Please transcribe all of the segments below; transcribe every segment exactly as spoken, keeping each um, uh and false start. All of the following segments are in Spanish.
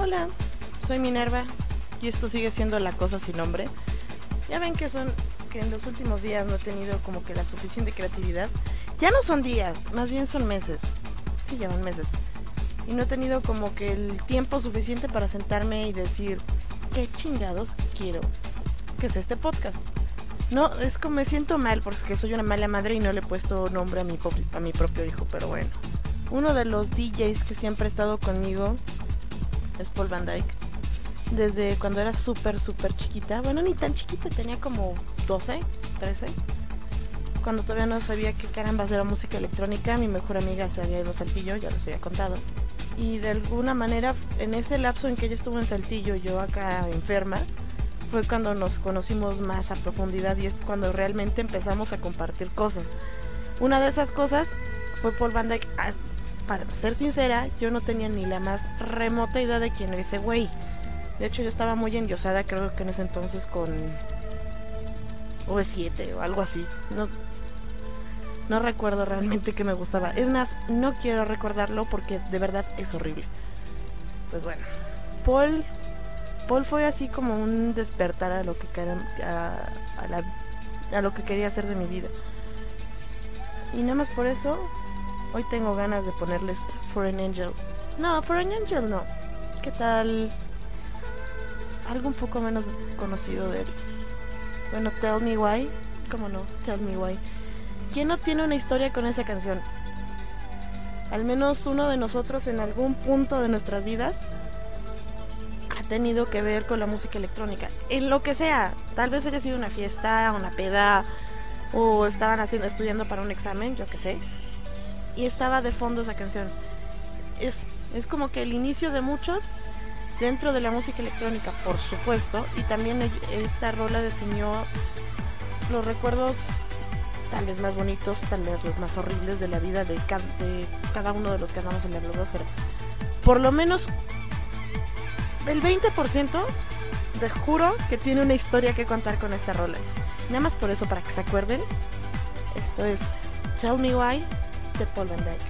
Hola, soy Minerva y esto sigue siendo La Cosa Sin Nombre. Ya ven que son que en los últimos días no he tenido como que la suficiente creatividad. Ya no son días, más bien son meses. Sí, llevan meses. Y no he tenido como que el tiempo suficiente para sentarme y decir qué chingados quiero que sea este podcast. No, es como me siento mal porque soy una mala madre y no le he puesto nombre a mi, a mi propio hijo, pero bueno. Uno de los D Js que siempre ha estado conmigo es Paul Van Dyke. Desde cuando era súper, súper chiquita. Bueno, ni tan chiquita, tenía como doce, trece. Cuando todavía no sabía qué carambas era música electrónica, mi mejor amiga se había ido a Saltillo, ya les había contado. Y de alguna manera, en ese lapso en que ella estuvo en Saltillo, yo acá enferma, fue cuando nos conocimos más a profundidad y es cuando realmente empezamos a compartir cosas. Una de esas cosas fue Paul Van Dyke. Para ser sincera, yo no tenía ni la más remota idea de quién era ese güey. De hecho, yo estaba muy endiosada, creo que en ese entonces con O V siete o algo así. No, no recuerdo realmente qué me gustaba. Es más, no quiero recordarlo porque de verdad es horrible. Pues bueno, Paul, Paul fue así como un despertar a lo que a, a, la, a lo que quería hacer de mi vida. Y nada más por eso, hoy tengo ganas de ponerles For an Angel. No, For an Angel no. ¿Qué tal? Algo un poco menos conocido de él. Bueno, Tell Me Why. ¿Cómo no? Tell Me Why. ¿Quién no tiene una historia con esa canción? Al menos uno de nosotros en algún punto de nuestras vidas ha tenido que ver con la música electrónica. En lo que sea. Tal vez haya sido una fiesta, una peda, o estaban haciendo, estudiando para un examen, yo qué sé. Y estaba de fondo esa canción. Es, es como que el inicio de muchos dentro de la música electrónica, por supuesto. Y también esta rola definió los recuerdos tal vez más bonitos, tal vez los más horribles de la vida de, ca- de cada uno de los que andamos en la blogosfera. Por lo menos el veinte por ciento te juro que tiene una historia que contar con esta rola. Nada más por eso, para que se acuerden, esto es Tell Me Why de Paul Van Dyke.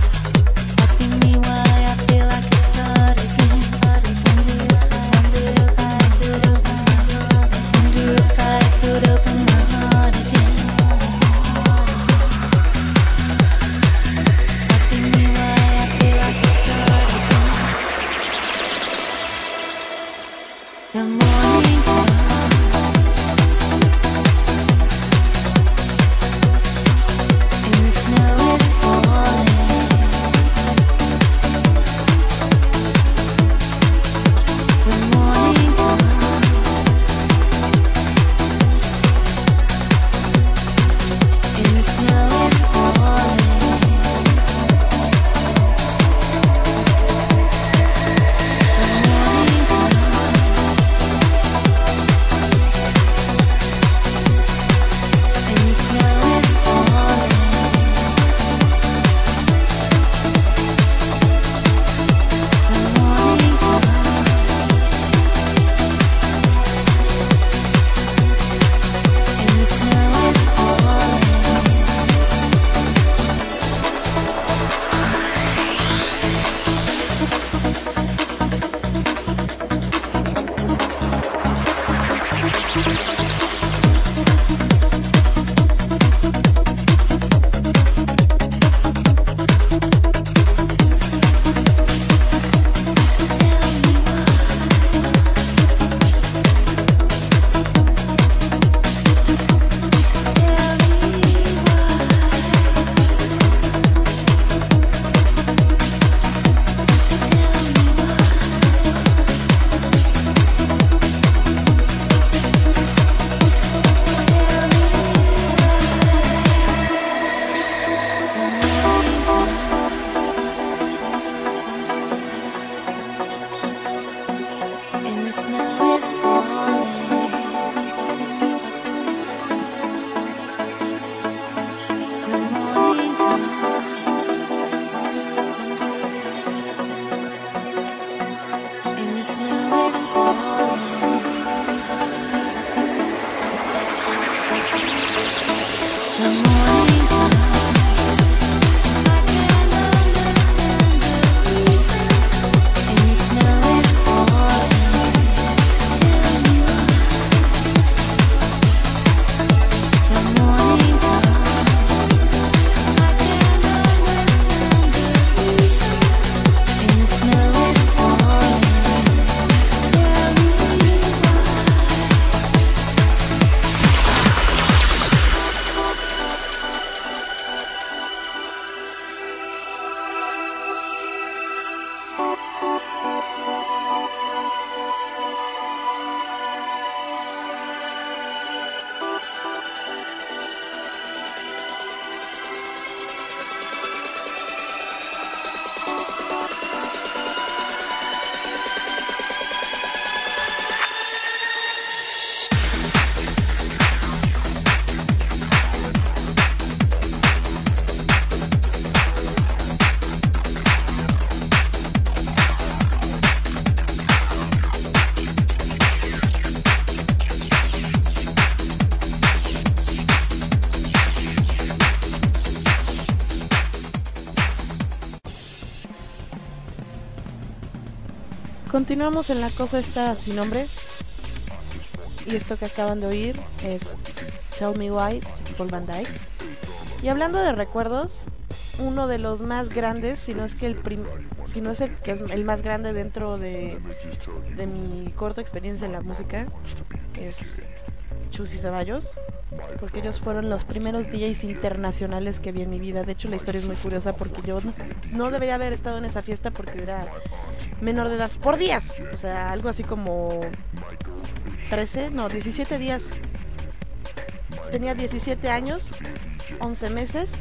Asking me why I feel like it's started again. Continuamos en la cosa esta sin nombre. Y esto que acaban de oír es Tell Me Why de Paul Van Dyk. Y hablando de recuerdos, uno de los más grandes, si no es que el prim si no es el que es el más grande dentro de, de mi corta experiencia en la música, es Chus y Ceballos, porque ellos fueron los primeros D Js internacionales que vi en mi vida. De hecho, la historia es muy curiosa porque yo no, no debería haber estado en esa fiesta porque era menor de edad por días, o sea, algo así como trece, no, diecisiete días. Tenía diecisiete años, once meses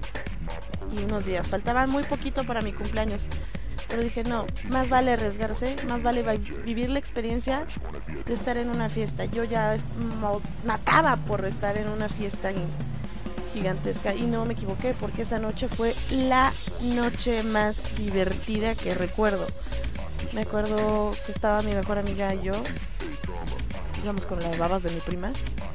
y unos días. Faltaban muy poquito para mi cumpleaños. Pero dije, no, más vale arriesgarse, más vale vivir la experiencia de estar en una fiesta. Yo ya mataba por estar en una fiesta gigantesca y no me equivoqué, porque esa noche fue la noche más divertida que recuerdo. Me acuerdo que estaba mi mejor amiga y yo, íbamos con las babas de mi prima,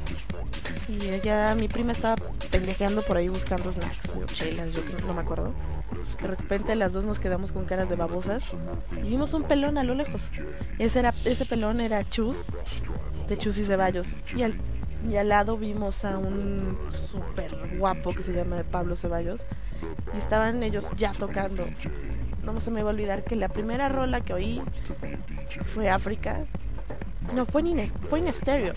y ella, mi prima estaba pendejeando por ahí buscando snacks o chelas, yo no me acuerdo. De repente las dos nos quedamos con caras de babosas y vimos un pelón a lo lejos. Ese, era, ese pelón era Chus, de Chus y Ceballos. Y al, y al lado vimos a un súper guapo que se llama Pablo Ceballos. Y estaban ellos ya tocando. No se me va a olvidar que la primera rola que oí fue África. No, fue en, fue en estéreo.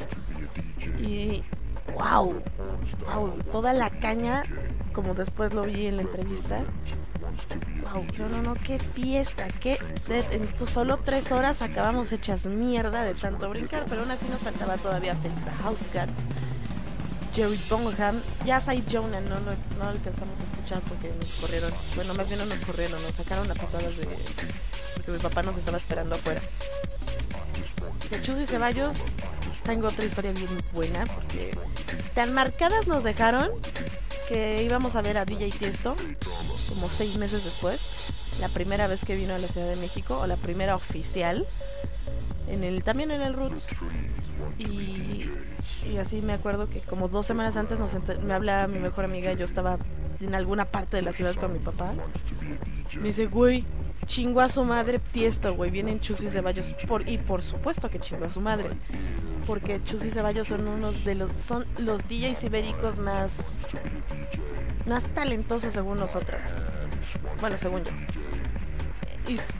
Y wow, wow, toda la caña, como después lo vi en la entrevista. Wow, no, no, no, qué fiesta, qué set. En solo tres horas acabamos hechas mierda de tanto brincar, pero aún así nos faltaba todavía Felix Housecat, Jerry Bonham, Yasai Jonah, no, no, no alcanzamos a escuchar porque nos corrieron. Bueno, más bien no nos corrieron, nos sacaron a patadas de porque mi papá nos estaba esperando afuera. De Chus y Ceballos tengo otra historia bien buena, porque tan marcadas nos dejaron que íbamos a ver a D J Tiesto como seis meses después, la primera vez que vino a la Ciudad de México, o la primera oficial, en el, también en el Roots. Y, y así me acuerdo que como dos semanas antes nos me habla mi mejor amiga, yo estaba en alguna parte de la ciudad con mi papá. Me dice, güey, chingó a su madre Tiesto, güey, vienen Chus y Ceballos. Por, y por supuesto que chingó a su madre, porque Chus y Ceballos son unos de los, son los D Js ibéricos más más talentosos según nosotras. Bueno, según yo. Y sí,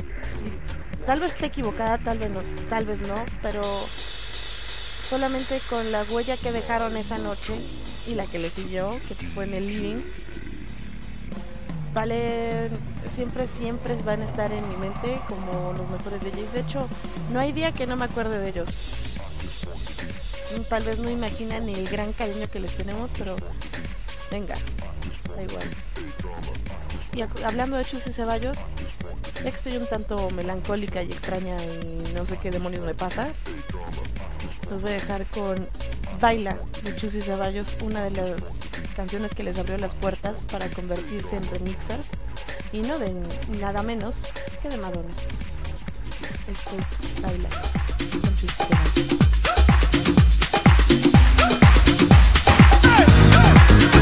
tal vez esté equivocada, tal vez no, tal vez no, pero solamente con la huella que dejaron esa noche y la que le siguió, que fue en el living, vale, siempre, siempre van a estar en mi mente como los mejores D Js. De hecho, no hay día que no me acuerde de ellos. Tal vez no imaginan el gran cariño que les tenemos, pero venga, da igual. Y hablando de Chus y Ceballos, ya que estoy un tanto melancólica y extraña y no sé qué demonios me pasa, los voy a dejar con Baila de Chus y Ceballos, una de las canciones que les abrió las puertas para convertirse en remixers, y no de nada menos que de Madonna. Esto es Baila con Chus y Ceballos.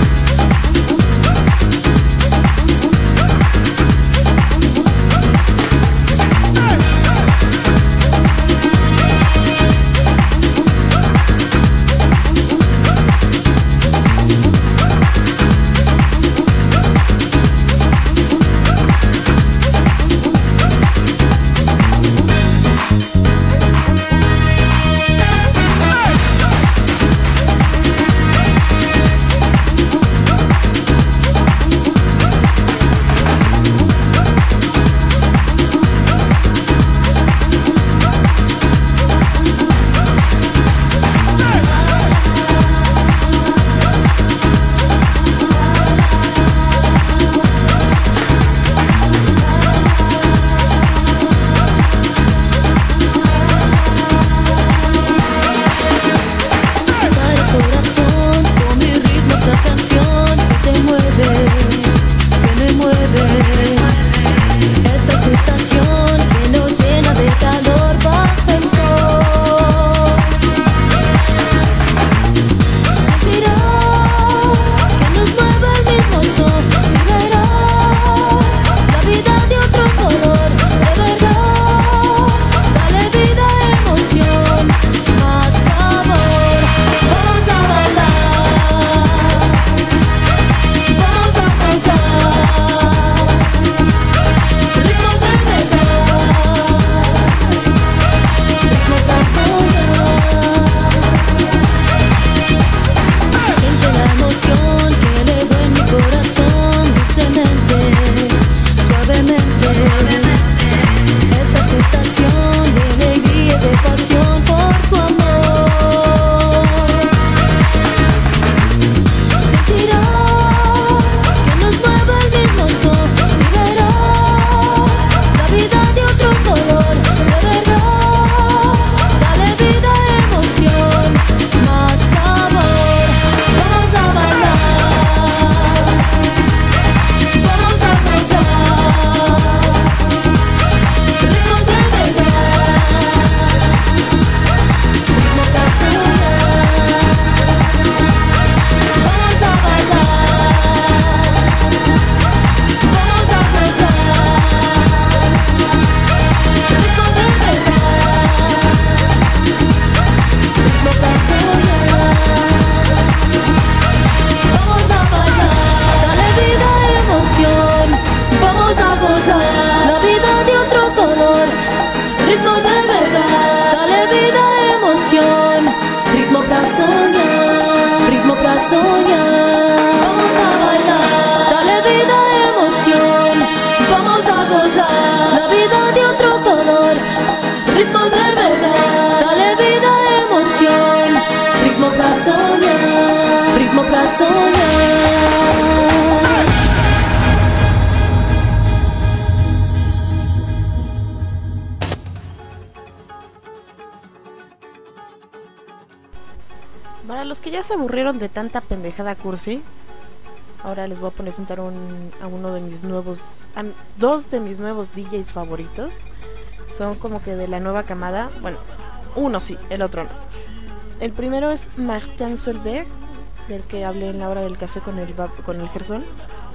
ya se aburrieron de tanta pendejada cursi, ahora les voy a presentar un, a uno de mis nuevos, a dos de mis nuevos D Js favoritos. Son como que de la nueva camada. Bueno, uno sí, el otro no. El primero es Martin Solveig, del que hablé en la hora del café con el con el Gerson.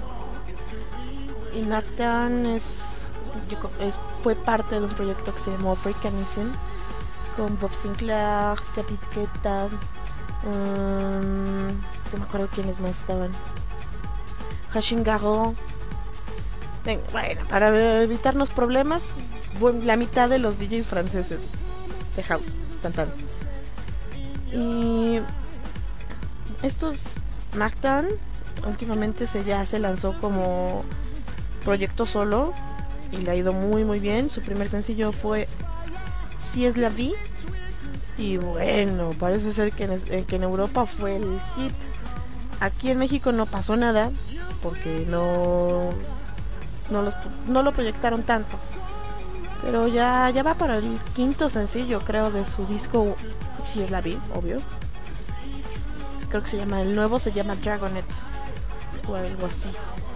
Y Martin es, es fue parte de un proyecto que se llamó Africanism, con Bob Sinclair, David Guetta, um, no me acuerdo quiénes más estaban, Hashim Garo. Bueno, para evitarnos problemas, la mitad de los D Js franceses de house, tan tan. Y estos Martin últimamente se ya se lanzó como proyecto solo y le ha ido muy muy bien. Su primer sencillo fue Si es la vie, y bueno, parece ser que en, que en Europa fue el hit. Aquí en México no pasó nada porque no no, los, no lo proyectaron tanto, pero ya, ya va para el quinto sencillo, creo, de su disco Si es la vie, obvio. Creo que se llama, el nuevo se llama Dragonet o algo así.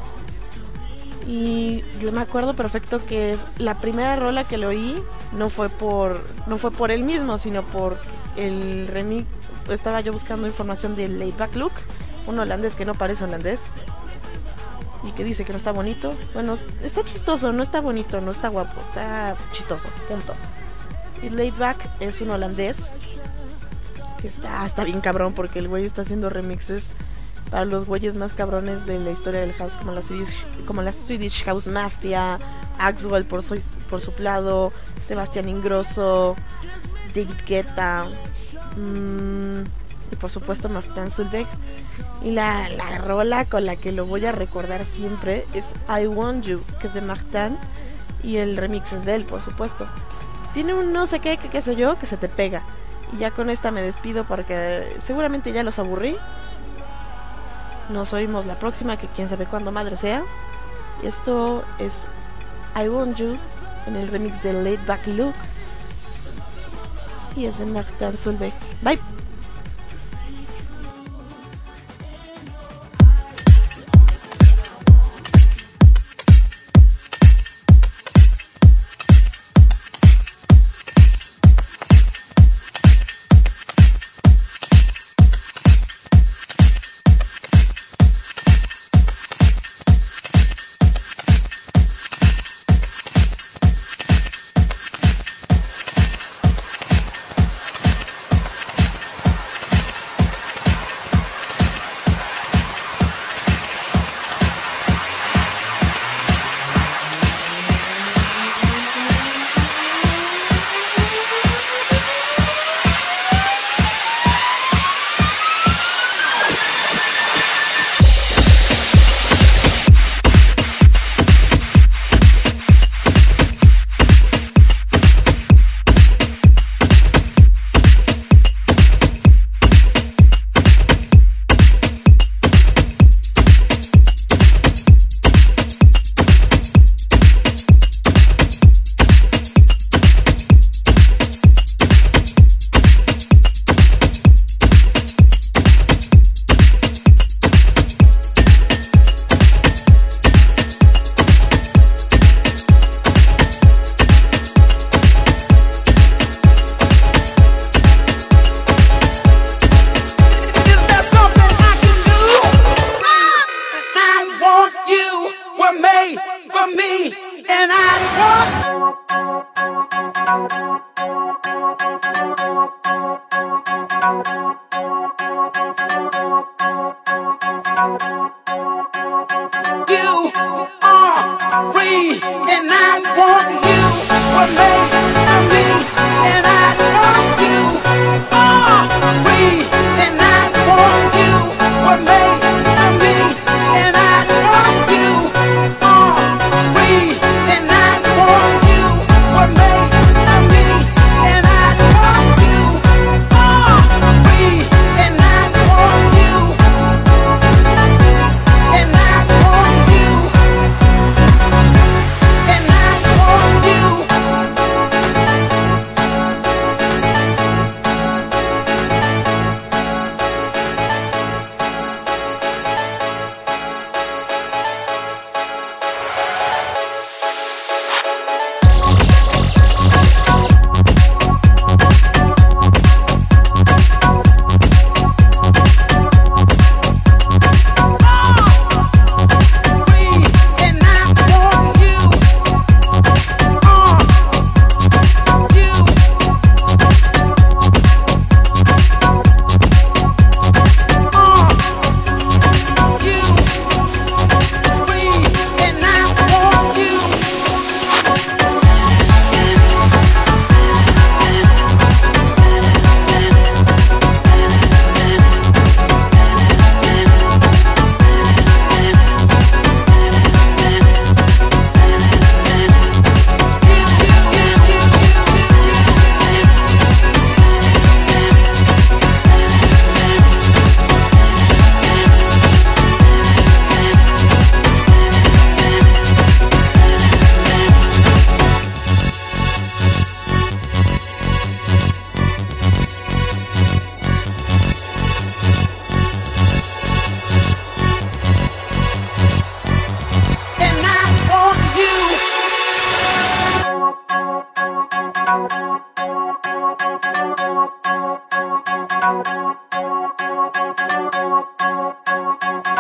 Y me acuerdo perfecto que la primera rola que le oí no fue por no fue por él mismo, sino por el remix. Estaba yo buscando información de Laid Back Luke, un holandés que no parece holandés y que dice que no está bonito. Bueno, está chistoso, no está bonito, no está guapo, está chistoso, punto. Y Laid Back es un holandés que está, está bien cabrón, porque el güey está haciendo remixes para los güeyes más cabrones de la historia del house, como la Swedish, como la Swedish House Mafia, Axwell por su, por su lado, Sebastián Ingrosso, David Guetta, mmm, y por supuesto Martin Solveig. Y la, la rola con la que lo voy a recordar siempre es I Want You, que es de Martin, y el remix es de él, por supuesto. Tiene un no sé qué, que qué sé yo, que se te pega. Y ya con esta me despido porque seguramente ya los aburrí. Nos oímos la próxima, que quién sabe cuándo madre sea. Esto es I Want You en el remix de Laid Back Luke y es de Martin Solveig. Bye.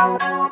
Thank you.